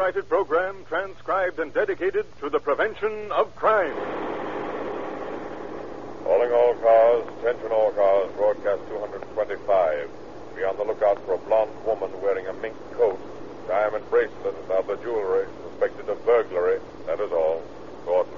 copyrighted program transcribed and dedicated to the prevention of crime. Calling all cars, attention all cars, broadcast 225. Be on the lookout for a blonde woman wearing a mink coat, diamond bracelet, and other jewelry, suspected of burglary. That is all. Gordon.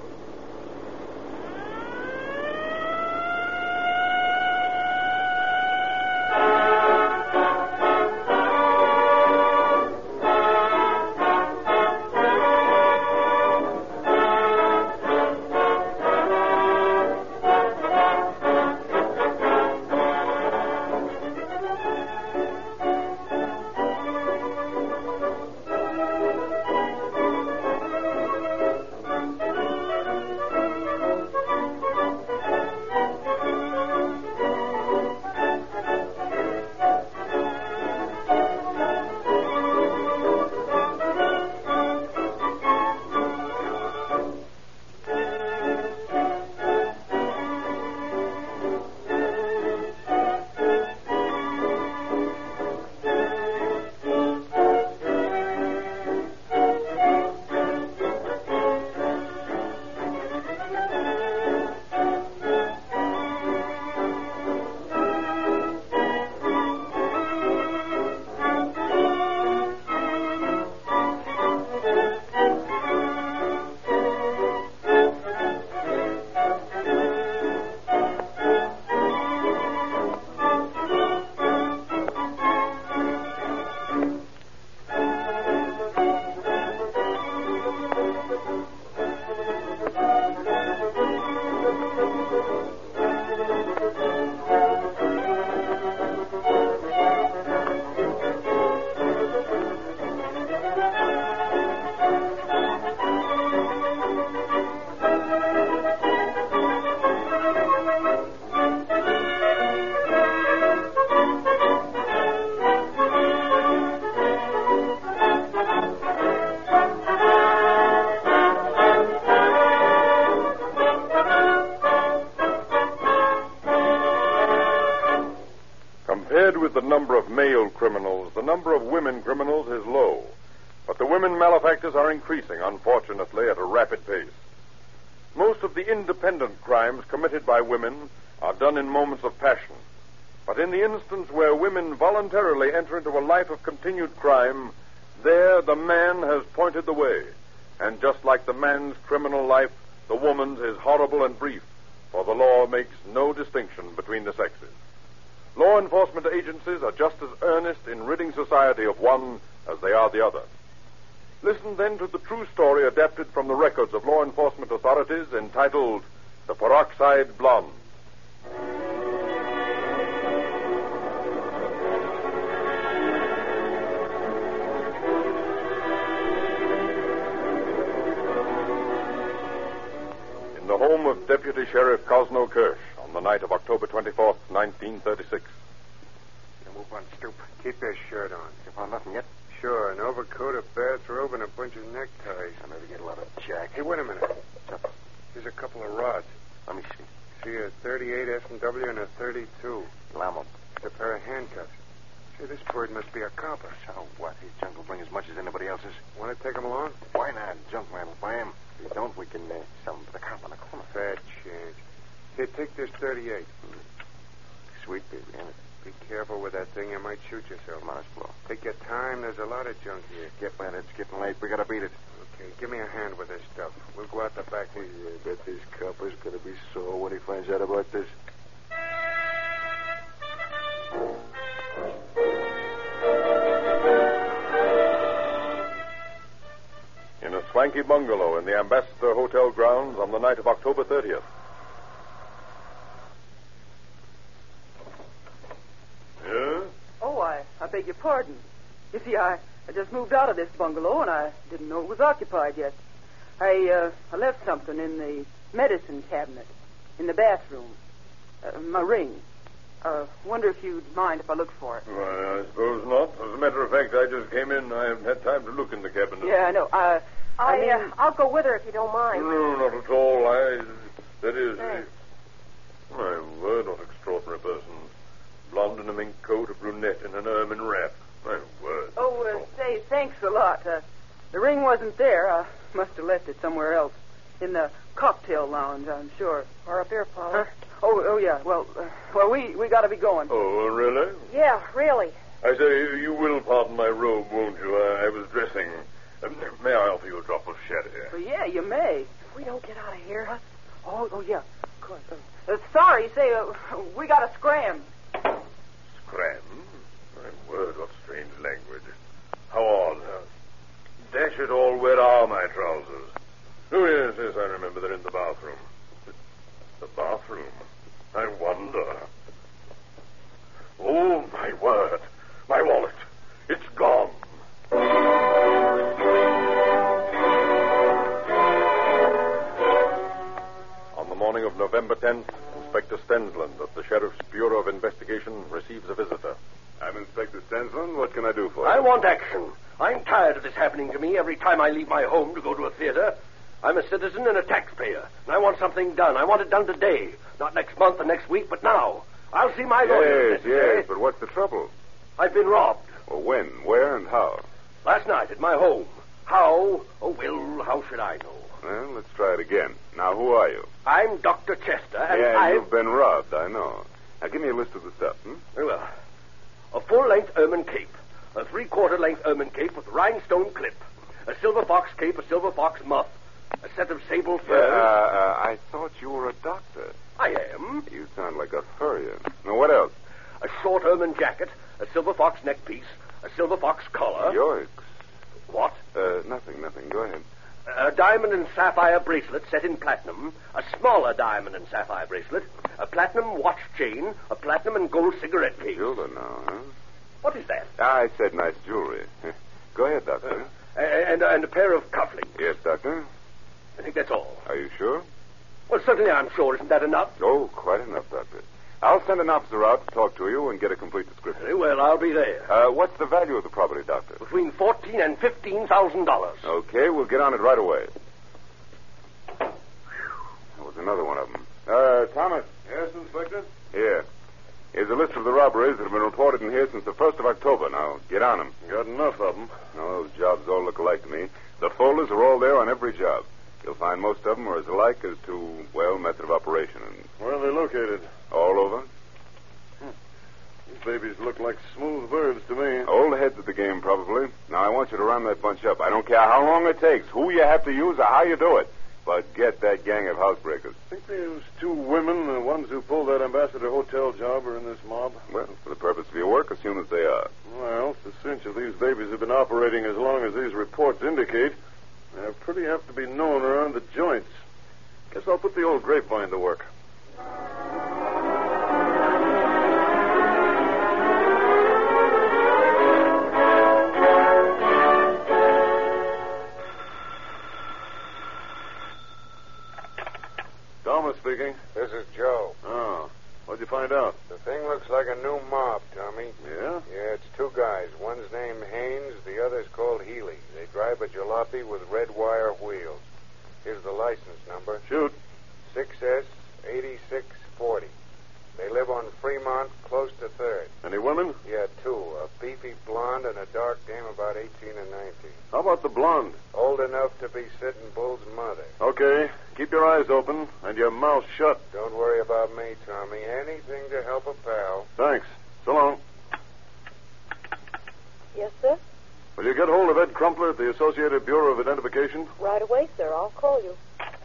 Compared with the number of male criminals, the number of women criminals is low. But the women malefactors are increasing, unfortunately, at a rapid pace. Most of the independent crimes committed by women are done in moments of passion. But in the instance where women voluntarily enter into a life of continued crime, there the man has pointed the way. And just like the man's criminal life, the woman's is horrible and brief, for the law makes no distinction between the sexes. Law enforcement agencies are just as earnest in ridding society of one as they are the other. Listen then to the true story adapted from the records of law enforcement authorities entitled The Peroxide Blonde. In the home of Deputy Sheriff Cosno Kirsch on the night of October 24th, 1936. Now move on, Stoop. Keep your shirt on. You found nothing yet? Sure, an overcoat, a bathrobe, and a bunch of neckties. I maybe get a lot of jack. Hey, wait a minute. What's up? Here's a couple of rods. Let me see. See, a 38 S&W and a 32. Lamo. A pair of handcuffs. Say, this bird must be a copper. So what? His junk will bring as much as anybody else's. Want to take him along? Why not? Junkman will buy him. If we don't, we can sell him to the cop on the corner. Fat chance. Here, take this 38. Sweet baby, ain't it? Be careful with that thing. You might shoot yourself. Come on, let's blow. Take your time. There's a lot of junk here. Get man, it's getting late. We gotta beat it. Okay, give me a hand with this stuff. We'll go out the back. I bet this copper's gonna be sore when he finds out about this. In a swanky bungalow in the Ambassador Hotel grounds on the night of October 30th. Yeah? Oh, I beg your pardon. You see, I just moved out of this bungalow, and I didn't know it was occupied yet. I left something in the medicine cabinet in the bathroom. My ring. Wonder if you'd mind if I look for it. Why, I suppose not. As a matter of fact, I just came in. I haven't had time to look in the cabinet. Yeah, I know. I mean, I'll go with her if you don't mind. No, not at all. That is... Thanks. My word, what extraordinary person. Blonde in a mink coat, a brunette in an ermine wrap. My word. say, thanks a lot. The ring wasn't there. I must have left it somewhere else. In the cocktail lounge, I'm sure. Or up here, Paula. Huh? Oh, yeah. Well, we got to be going. Oh, really? Yeah, really. I say, you will pardon my robe, won't you? I was dressing. May I offer you a drop of sherry? Well, yeah, you may. If we don't get out of here, huh? Oh, yeah. Of course. Sorry, say, we got to scram. Scram? My word, what strange language. How odd. Dash it all, where are my trousers? Oh, yes, I remember. They're in the bathroom. The bathroom? I wonder. Oh, my word. My wallet. It's gone. On the morning of November 10th, Inspector Stensland of the Sheriff's Bureau of Investigation receives a visitor. I'm Inspector Stensland. What can I do for you? I want action. I'm tired of this happening to me every time I leave my home to go to a theater. I'm a citizen and a taxpayer, and I want something done. I want it done today. Not next month or next week, but now. I'll see my lawyer. Yes, but what's the trouble? I've been robbed. Well, when, where, and how? Last night at my home. How? Oh, well, how should I know? Well, let's try it again. Now, who are you? I'm Dr. Chester, and You've been robbed, I know. Now, give me a list of the stuff, Very well. A full-length ermine cape. A three-quarter-length ermine cape with rhinestone clip. A silver fox cape, a silver fox muff. A set of sable furs. I thought you were a doctor. I am. You sound like a furrier. Now, what else? A short ermine jacket, a silver fox neckpiece, a silver fox collar. Yoicks. What? Nothing. Go ahead. A diamond and sapphire bracelet set in platinum, a smaller diamond and sapphire bracelet, a platinum watch chain, a platinum and gold cigarette case. Jewelry now, huh? What is that? I said nice jewelry. Go ahead, Doctor. And a pair of cufflinks. Yes, Doctor. I think that's all. Are you sure? Well, certainly I'm sure. Isn't that enough? Oh, quite enough, Doctor. I'll send an officer out to talk to you and get a complete description. Very well, I'll be there. What's the value of the property, Doctor? Between $14,000 and $15,000. Okay, we'll get on it right away. That was another one of them. Thomas. Yes, Inspector? Here. Here's a list of the robberies that have been reported in here since the 1st of October. Now, get on them. Got enough of them. No, those jobs all look alike to me. The folders are all there on every job. You'll find most of them are as alike as to, well, method of operation. And Where are they located? all over. These babies look like smooth birds to me. Old heads of the game, probably. Now, I want you to round that bunch up. I don't care how long it takes, who you have to use, or how you do it. But get that gang of housebreakers. I think those two women, the ones who pulled that Ambassador Hotel job, are in this mob. Well, for the purpose of your work, assume that they are. Well, it's a cinch if these babies have been operating as long as these reports indicate. They pretty have to be known around the joints. Guess I'll put the old grapevine to work. Thomas speaking. This is Joe. Oh. What'd you find out? The thing looks like a new mob, Tommy. Yeah? Yeah, it's two guys. One's named Haynes, the other's called Healy. They drive a jalopy with red wire wheels. Here's the license number. Shoot. 6S8640. They live on Fremont, close to 3rd. Any women? Yeah, two. A beefy blonde and a dark dame about 18 and 19. How about the blonde? Old enough to be Sitting Bull's mother. Okay. Keep your eyes open and your mouth shut. Don't worry about me, Tommy. Anything to help a pal. Thanks. So long. Yes, sir? Will you get hold of Ed Crumpler at the Associated Bureau of Identification? Right away, sir. I'll call you.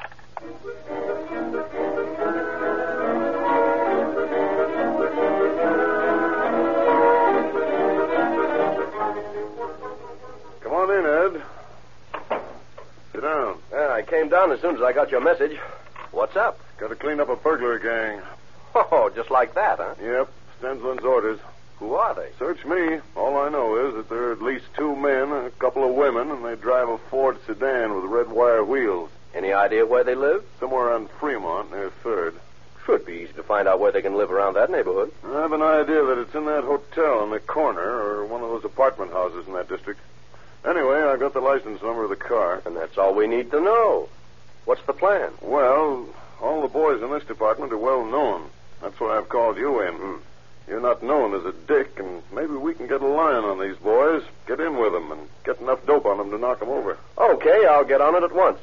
Come on in, Ed. Sit down. Yeah, I came down as soon as I got your message. What's up? Got to clean up a burglar gang. Oh, just like that, huh? Yep. Stensland's orders. Who are they? Search me. All I know is that there are at least two men and a couple of women, and they drive a Ford sedan with red wire wheels. Any idea where they live? Somewhere on Fremont, near 3rd. Should be easy to find out where they can live around that neighborhood. I have an idea that it's in that hotel in the corner or one of those apartment houses in that district. Anyway, I got the license number of the car. And that's all we need to know. What's the plan? Well, all the boys in this department are well known. That's why I've called you in. You're not known as a dick, and maybe we can get a line on these boys, get in with them, and get enough dope on them to knock them over. Okay, I'll get on it at once.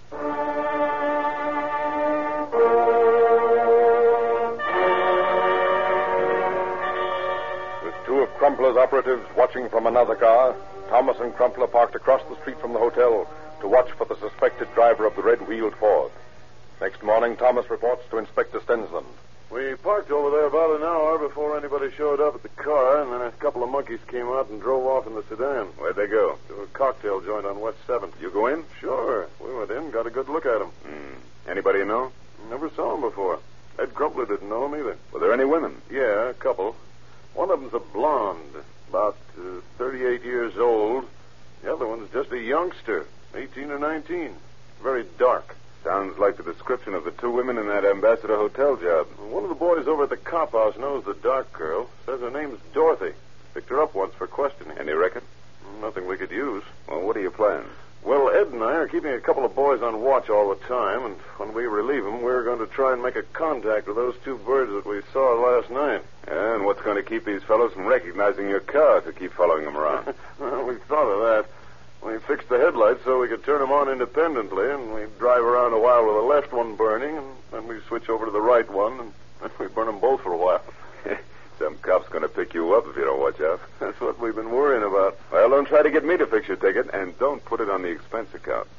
With two of Crumpler's operatives watching from another car, Thomas and Crumpler parked across the street from the hotel to watch for the suspected driver of the red-wheeled Ford. Next morning, Thomas reports to Inspector Stensland. We parked over there about an hour before anybody showed up at the car, and then a couple of monkeys came out and drove off in the sedan. Where'd they go? To a cocktail joint on West 7th. You go in? Sure. We went in, got a good look at them. Anybody you know? Never saw them before. Ed Crumpler didn't know them either. Were there any women? Yeah, a couple. One of them's a blonde, about 38 years old. The other one's just a youngster, 18 or 19. Very dark. Sounds like the description of the two women in that Ambassador Hotel job. One of the boys over at the cop house knows the dark girl. Says her name's Dorothy. Picked her up once for questioning. Any record? Nothing we could use. Well, what are your plans? Well, Ed and I are keeping a couple of boys on watch all the time, and when we relieve them, we're going to try and make a contact with those two birds that we saw last night. And what's going to keep these fellows from recognizing your car to keep following them around? Well, we thought of that. We fixed the headlights so we could turn them on independently, and we drive around a while with the left one burning, and then we switch over to the right one, and then we burn them both for a while. Some cop's going to pick you up if you don't watch out. That's what we've been worrying about. Well, don't try to get me to fix your ticket, and don't put it on the expense account.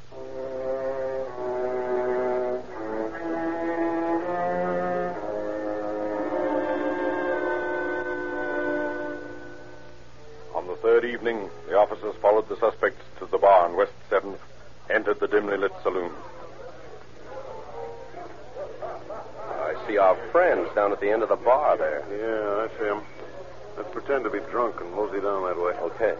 On the third evening, the officers followed the suspects to the bar on West 7th, entered the dimly lit saloon. I see our friends down at the end of the bar there. Yeah, I see him. Let's pretend to be drunk and mosey down that way. Okay.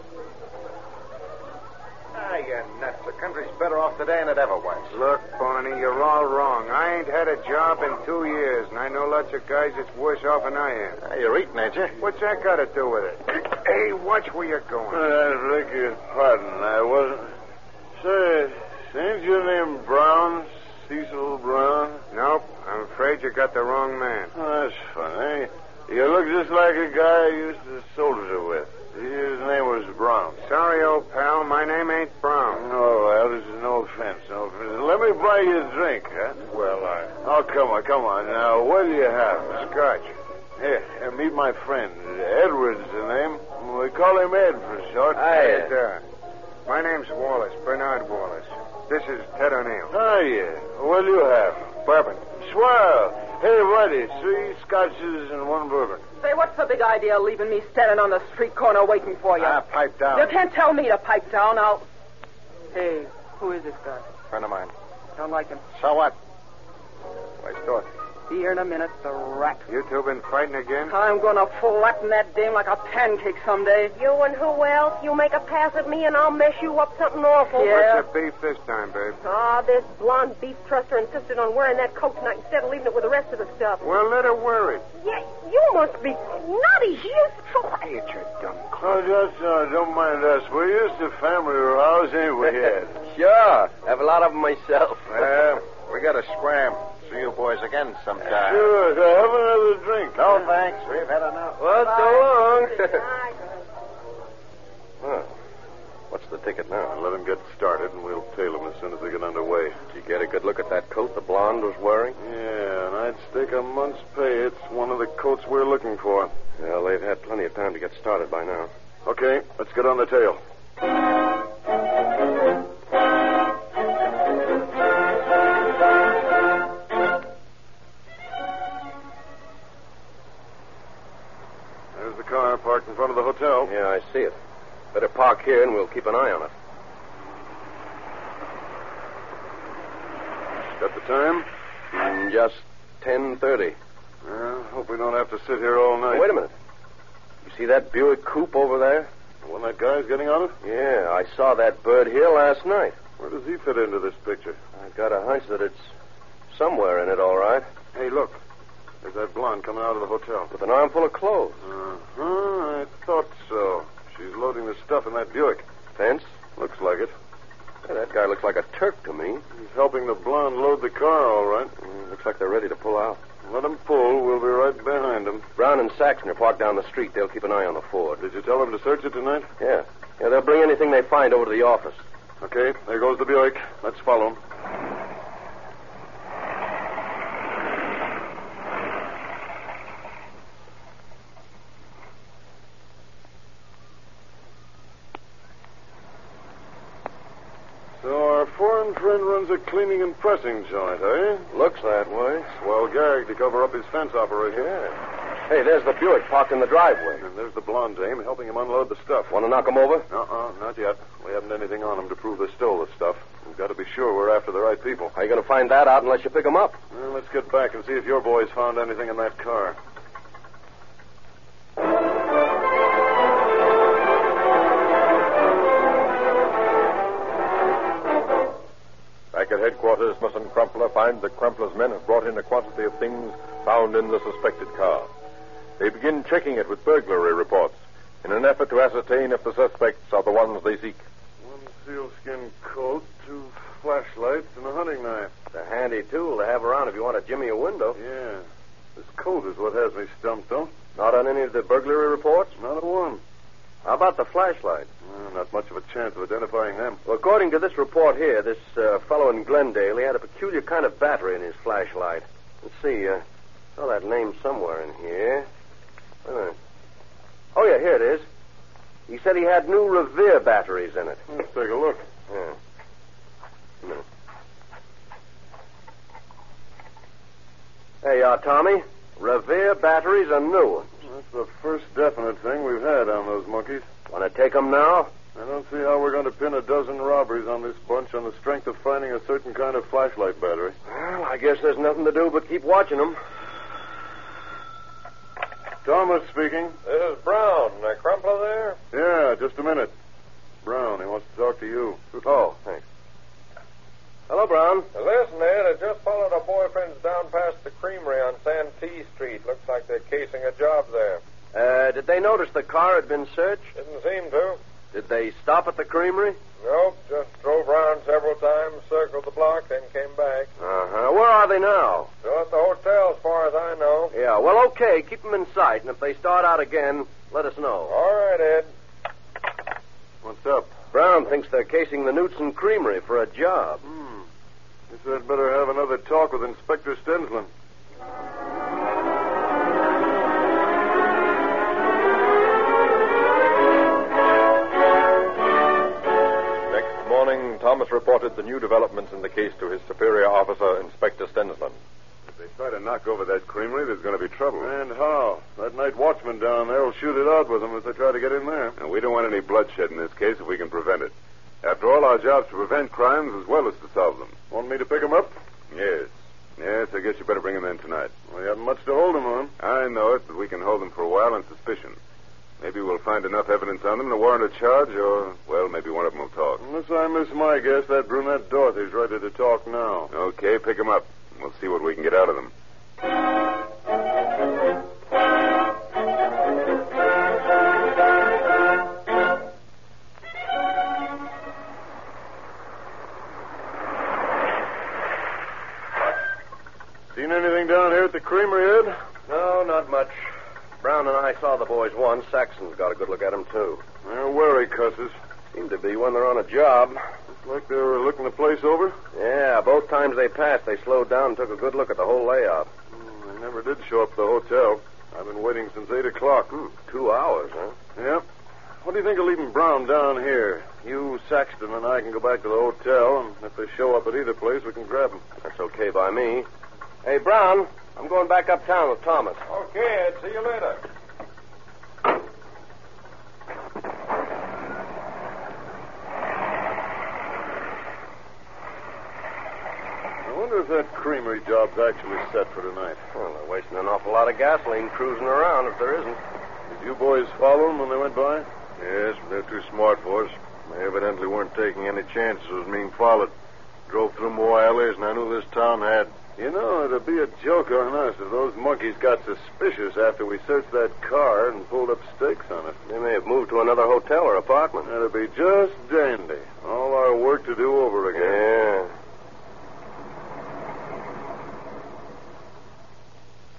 Ah, you nuts. The country's better off today than it ever was. Look, Barney, you're all wrong. I ain't had a job in 2 years, and I know lots of guys that's worse off than I am. You're eating, ain't you? What's that got to do with it? Hey, watch where you're going. I beg your pardon. I wasn't. Say, ain't your name Brown? Cecil Brown? Nope. I'm afraid you got the wrong man. Oh, that's funny. You look just like a guy I used to soldier with. His name was Brown. Sorry, old pal. My name ain't Brown. Oh, well, this is no offense, no offense. Let me buy you a drink, huh? Well, Oh, come on. Now, what do you have? Scotch. Here, meet my friend. Edward's the name. We call him Ed for short. My name's Wallace, Bernard Wallace. This is Ted O'Neill. Oh, yeah. What do you have? Bourbon. Swell. Hey, buddy, 3 scotches and 1 bourbon. Say, what's the big idea of leaving me standing on the street corner waiting for you? Pipe down. You can't tell me to pipe down. Hey, who is this guy? Friend of mine. Don't like him. So what? Where's Dorothy? Be here in a minute, the rat. You two been fighting again? I'm going to flatten that dame like a pancake someday. You and who else? You make a pass at me and I'll mess you up something awful. Yeah. What's the beef this time, babe? This blonde beef truster insisted on wearing that coat tonight instead of leaving it with the rest of the stuff. Well, let her wear it. Yeah, you must be nutty. You Quiet, you dumb Oh, just don't mind us. We're used to family rows, ain't we, Ed? Sure. Have a lot of them myself. We got to scram. See you boys again sometime. Sure, have another drink. No, thanks. We've had enough. Well, so long. Well, What's the ticket now? let them get started, and we'll tail them as soon as they get underway. Did you get a good look at that coat the blonde was wearing? Yeah, and I'd stake a month's pay. It's one of the coats we're looking for. Well, they've had plenty of time to get started by now. Okay, let's get on the tail. There's the car parked in front of the hotel. Yeah, I see it. Better park here and we'll keep an eye on it. Got the time? Just 10:30. Well, hope we don't have to sit here all night. Wait a minute. You see that Buick coupe over there? The one that guy's getting out of? Yeah, I saw that bird here last night. Where does he fit into this picture? I've got a hunch that it's somewhere in it, all right. Hey, look. There's that blonde coming out of the hotel. With an armful of clothes. I thought so. She's loading the stuff in that Buick. Fence? Looks like it. Yeah, that guy looks like a Turk to me. He's helping the blonde load the car, all right. Looks like they're ready to pull out. Let them pull. We'll be right behind them. Brown and Saxon are parked down the street. They'll keep an eye on the Ford. Did you tell them to search it tonight? Yeah. Yeah, they'll bring anything they find over to the office. Okay, there goes the Buick. Let's follow him. So our foreign friend runs a cleaning and pressing joint, eh? Looks that way. Swell gag to cover up his fence operation. Yeah. Hey, there's the Buick parked in the driveway. And there's the blonde dame helping him unload the stuff. Want to knock him over? Not yet. We haven't anything on him to prove they stole the stuff. We've got to be sure we're after the right people. How are you going to find that out unless you pick them up? Well, let's get back and see if your boys found anything in that car. Back at headquarters, Smith and Crumpler find that Crumpler's men have brought in a quantity of things found in the suspected car. They begin checking it with burglary reports in an effort to ascertain if the suspects are the ones they seek. One sealskin coat, 2 flashlights, and a hunting knife. It's a handy tool to have around if you want to jimmy a window. Yeah. This coat is what has me stumped, though. Not on any of the burglary reports? Not a one. How about the flashlight? Well, not much of a chance of identifying them. Well, according to this report here, this fellow in Glendale, he had a peculiar kind of battery in his flashlight. Let's see, saw that name somewhere in here. Oh, yeah, here it is. He said he had new Revere batteries in it. Let's take a look. Yeah. A minute. There you are, Tommy. Revere batteries are new ones. That's the first definite thing we've had on those monkeys. Want to take them now? I don't see how we're going to pin a dozen robberies on this bunch on the strength of finding a certain kind of flashlight battery. Well, I guess there's nothing to do but keep watching them. Thomas speaking. This is Brown. Crumpler there? Yeah, just a minute. Brown, he wants to talk to you. Oh, thanks. Hello, Brown. Listen, Ed, I just followed our boyfriends down past the creamery on Santee Street. Looks like they're casing a job there. Did they notice the car had been searched? Didn't seem to. Did they stop at the creamery? Nope, just drove around several times, circled the block, then came back. Uh-huh. Where are they now? Still at the hotel, as far as I know. Yeah, well, okay. Keep them in sight, and if they start out again, let us know. All right, Ed. What's up? Brown thinks they're casing the Knutson Creamery for a job. Guess I'd better have another talk with Inspector Stensland. Next morning, Thomas reported the new developments in the case to his superior officer, Inspector Stensland. If they try to knock over that creamery, there's going to be trouble. And how? That night watchman down there will shoot it out with them if they try to get in there. And we don't want any bloodshed in this case if we can prevent it. After all, our job's to prevent crimes as well as to solve them. Want me to pick them up? Yes. Yes, I guess you better bring them in tonight. We haven't much to hold them on. I know it, but we can hold them for a while on suspicion. Maybe we'll find enough evidence on them to warrant a charge, or, well, maybe one of them will talk. Unless I miss my guess, that brunette Dorothy's ready to talk now. Okay, pick them up. We'll see what we can get out of them. Seen anything down here at the creamery, Ed? No, not much. Brown and I saw the boys once. Saxon's got a good look at them, too. They're wary cusses. Seem to be when they're on a job. Looks like they were looking the place over. Yeah, both times they passed, they slowed down and took a good look at the whole layout. They never did show up at the hotel. I've been waiting since 8 o'clock. 2 hours, huh? Yep. What do you think of leaving Brown down here? You, Saxton, and I can go back to the hotel, and if they show up at either place, we can grab them. That's okay by me. Hey, Brown, I'm going back uptown with Thomas. Okay, Ed. See you later. I wonder if that creamery job's actually set for tonight. Well, they're wasting an awful lot of gasoline cruising around if there isn't. Did you boys follow them when they went by? Yes, but they're too smart for us. They evidently weren't taking any chances with being followed. Drove through more alleys than I knew this town had. You know, it'd be a joke on us if those monkeys got suspicious after we searched that car and pulled up stakes on it. They may have moved to another hotel or apartment. That'd be just dandy. All our work to do over again. Yeah.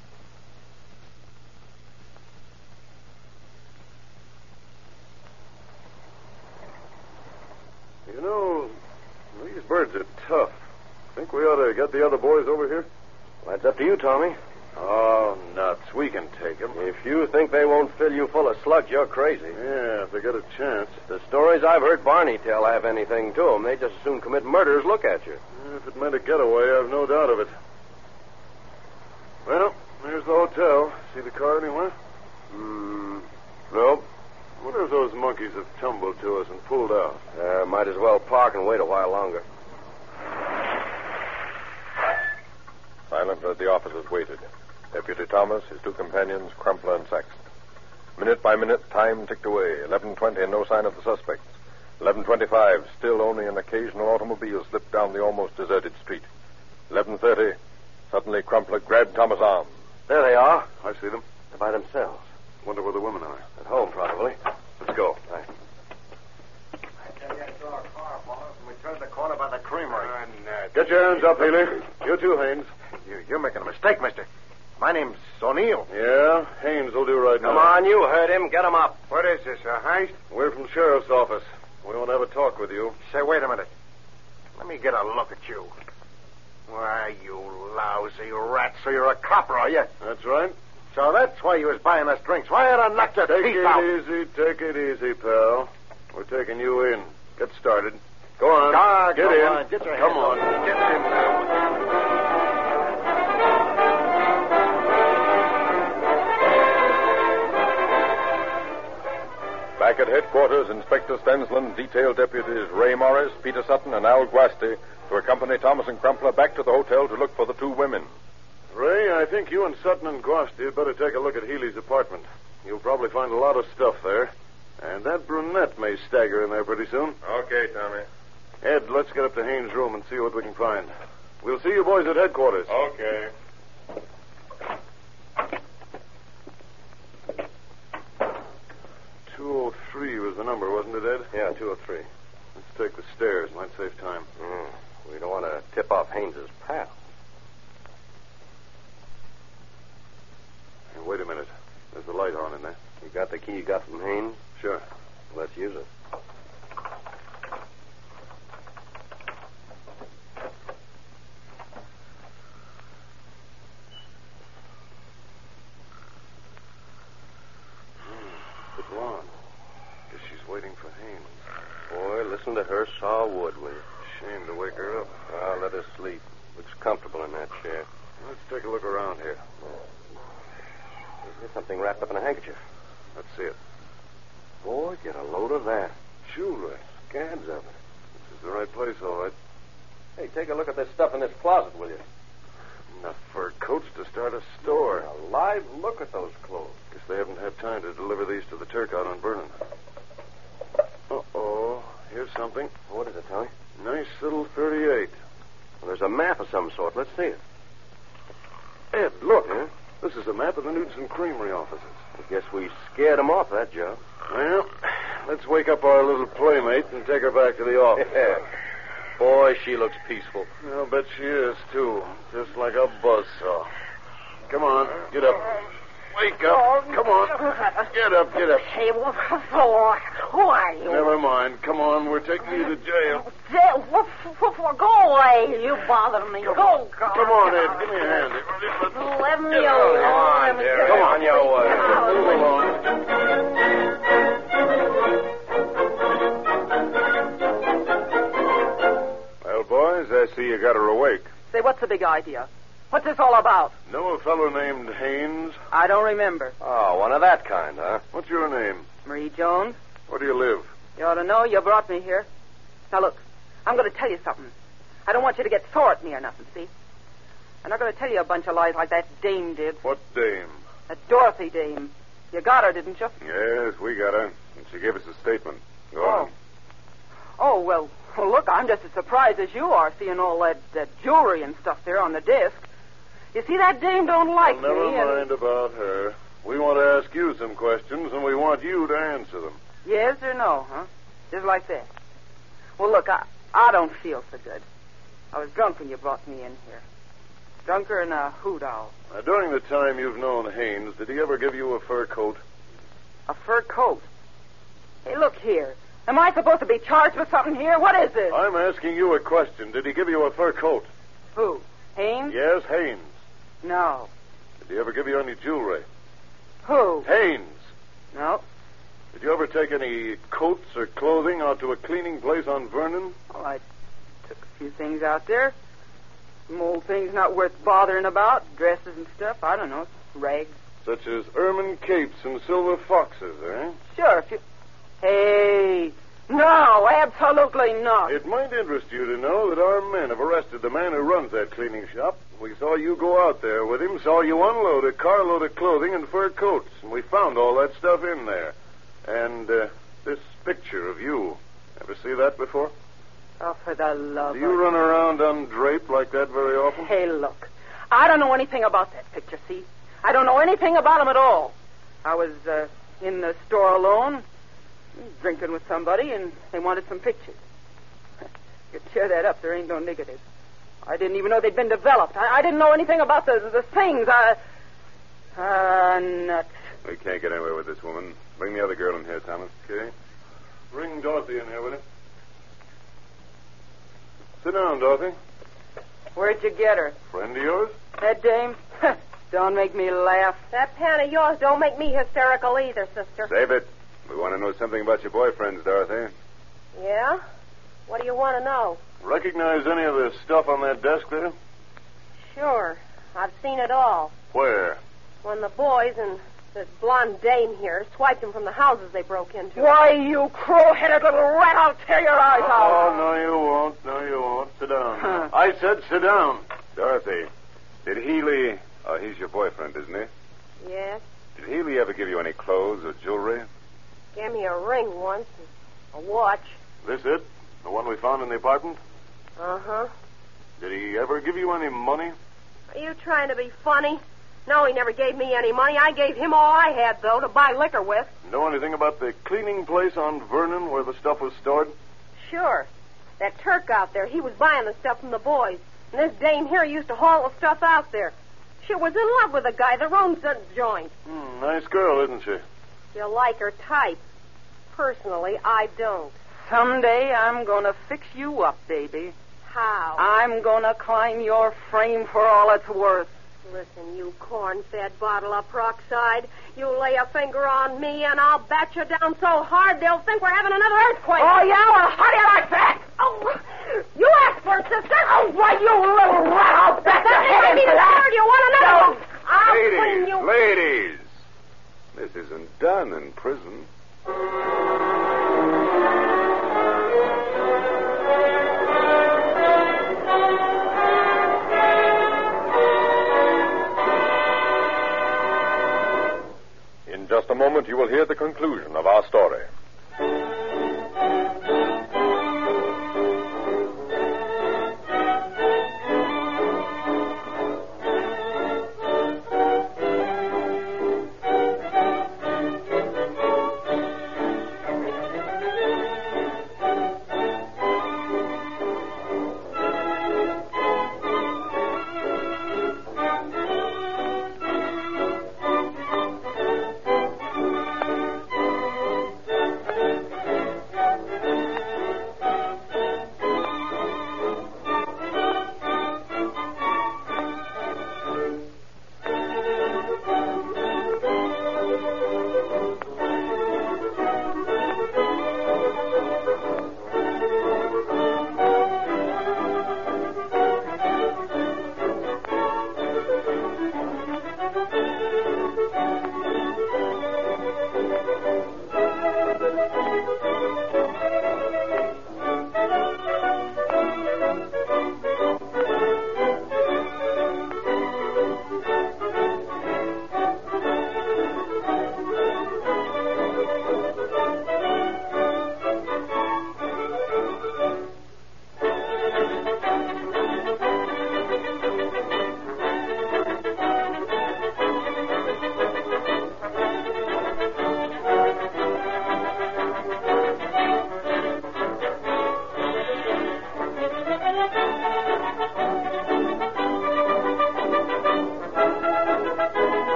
birds are tough. Think we ought to get the other boys over here? Well, that's up to you, Tommy. Oh, nuts. We can take them. If you think they won't fill you full of slugs, you're crazy. Yeah, if they get a chance. The stories I've heard Barney tell have anything to them. They just as soon commit murder as look at you. If it meant a getaway, I've no doubt of it. Well, there's the hotel. See the car anywhere? Nope. I wonder if those monkeys have tumbled to us and pulled out. Might as well park and wait a while longer. Silently, the officers waited. Deputy Thomas, his two companions, Crumpler and Saxon. Minute by minute, time ticked away. 11:20 and no sign of the suspects. 11:25, still only an occasional automobile slipped down the almost deserted street. 11:30, suddenly Crumpler grabbed Thomas' arm. There they are. I see them. They're by themselves. Wonder where the women are. At home, probably. Let's go. Right. We turned the corner by the creamery. Get your hands up, Haley. You too, Haynes. You're making a mistake, mister. My name's O'Neill. Yeah, Haynes will do right now. Come on, you heard him. Get him up. What is this, a heist? We're from the sheriff's office. We want to have a talk with you. Say, wait a minute. Let me get a look at you. Why, you lousy rat, so you're a copper, are you? That's right. So that's why you was buying us drinks. Why had I knocked your teeth out? Take it easy, pal. We're taking you in. Get started. Go on. Get in. On. Get your Come hands on. up. Get in now. Back at headquarters, Inspector Stensland detailed deputies Ray Morris, Peter Sutton, and Al Guasti to accompany Thomas and Crumpler back to the hotel to look for the two women. Ray, I think you and Sutton and Guasti had better take a look at Healy's apartment. You'll probably find a lot of stuff there. And that brunette may stagger in there pretty soon. Okay, Tommy. Ed, let's get up to Haynes' room and see what we can find. We'll see you boys at headquarters. Okay. Was the number, wasn't it, Ed? Yeah, 203. Let's take the stairs. Might save time. We don't want to tip off Haynes's pal. Hey, wait a minute. There's the light on in there. You got the key you got from Haynes? Sure. Let's use it. The blonde. Guess she's waiting for Haynes. Boy, listen to her saw wood, will you? Shame to wake her up. I'll let her sleep. Looks comfortable in that chair. Let's take a look around here. There's something wrapped up in a handkerchief. Let's see it. Boy, get a load of that. Jewelry. Scads of it. This is the right place, all right. Hey, take a look at this stuff in this closet, will you? Enough fur coats to start a store. A live look at those clothes. Guess they haven't had time to deliver these to the Turk out on Vernon. Uh-oh. Here's something. What is it, Tommy? Nice little 38. Well, there's a map of some sort. Let's see it. Ed, look. Huh? This is a map of the Newton Creamery offices. I guess we scared them off that job. Well, let's wake up our little playmate and take her back to the office. Boy, she looks peaceful. I'll bet she is, too. Just like a buzzsaw. Come on, get up. Wake up. Come on. Get up, get up. Hey, who are you? Never mind. Come on, we're taking you to jail. Go away. You bother me. Go. Come on, Ed. Give me a hand. Let me alone. Come on, you. Move along. Well, boys, I see you got her awake. Say, what's the big idea? What's this all about? Know a fellow named Haynes? I don't remember. Oh, one of that kind, huh? What's your name? Marie Jones. Where do you live? You ought to know you brought me here. Now, look, I'm going to tell you something. I don't want you to get sore at me or nothing, see? I'm not going to tell you a bunch of lies like that dame did. What dame? That Dorothy dame. You got her, didn't you? Yes, we got her. And she gave us a statement. Go on. Oh, well, look, I'm just as surprised as you are seeing all that jewelry and stuff there on the desk. You see, that dame don't like me. Never mind about her. We want to ask you some questions, and we want you to answer them. Yes or no, huh? Just like that. Well, look, I don't feel so good. I was drunk when you brought me in here. Drunker than a hoot owl. Now, during the time you've known Haynes, did he ever give you a fur coat? A fur coat? Hey, look here. Am I supposed to be charged with something here? What is this? I'm asking you a question. Did he give you a fur coat? Who? Haynes? Yes, Haynes. No. Did he ever give you any jewelry? Who? Haynes. No. Did you ever take any coats or clothing out to a cleaning place on Vernon? Oh, I took a few things out there. Some old things not worth bothering about. Dresses and stuff. I don't know. Rags. Such as ermine capes and silver foxes, eh? Sure, if you... Hey, no, absolutely not. It might interest you to know that our men have arrested the man who runs that cleaning shop. We saw you go out there with him, saw you unload a carload of clothing and fur coats, and we found all that stuff in there. And this picture of you. Ever see that before? Oh, for the love Do you run around undraped like that very often? Hey, look, I don't know anything about that picture, see? I don't know anything about him at all. I was in the store alone, drinking with somebody, and they wanted some pictures. You tear that up, there ain't no negative. I didn't even know they'd been developed. I didn't know anything about the things. Nuts. We can't get anywhere with this woman. Bring the other girl in here, Thomas. Okay. Bring Dorothy in here, will you? Sit down, Dorothy. Where'd you get her? Friend of yours? That dame? Don't make me laugh. That pan of yours don't make me hysterical either, sister. Save it. We want to know something about your boyfriends, Dorothy. Yeah? What do you want to know? Recognize any of the stuff on that desk there? Sure. I've seen it all. Where? When the boys and this blonde dame here swiped them from the houses they broke into. Why, you crow-headed little rat, I'll tear your eyes out. Oh, no, you won't. No, you won't. Sit down. I said sit down. Dorothy, did Healy... Oh, he's your boyfriend, isn't he? Yes. Did Healy ever give you any clothes or jewelry? Gave me a ring once and a watch. This it? The one we found in the apartment? Uh-huh. Did he ever give you any money? Are you trying to be funny? No, he never gave me any money. I gave him all I had, though, to buy liquor with. Know anything about the cleaning place on Vernon where the stuff was stored? Sure. That Turk out there, he was buying the stuff from the boys. And this dame here used to haul the stuff out there. She was in love with the guy that owns the joint. Nice girl, isn't she? You like her type. Personally, I don't. Someday I'm going to fix you up, baby. How? I'm going to climb your frame for all it's worth. Listen, you corn-fed bottle of peroxide. You lay a finger on me, and I'll bat you down so hard they'll think we're having another earthquake. Oh, yeah? Well, how do you like that? Oh, you asked for it, sister. Oh, why, you little rat, I'll bat your head That into the that. word you want another one. I'll clean you. Ladies! This isn't done in prison. In just a moment, you will hear the conclusion of our story.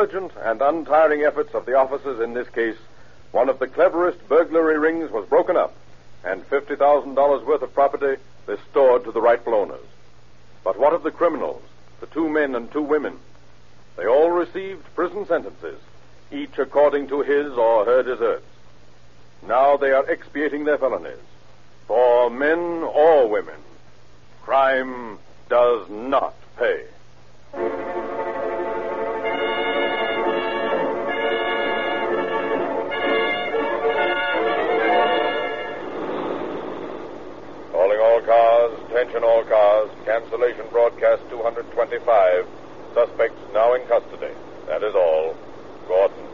diligent and untiring efforts of the officers in this case, one of the cleverest burglary rings was broken up, and $50,000 worth of property restored to the rightful owners. But what of the criminals, the 2 men and 2 women? They all received prison sentences, each according to his or her deserts. Now they are expiating their felonies. For men or women, crime does not pay. Calling all cars, attention all cars, cancellation broadcast 225. Suspects now in custody. That is all. Gordon.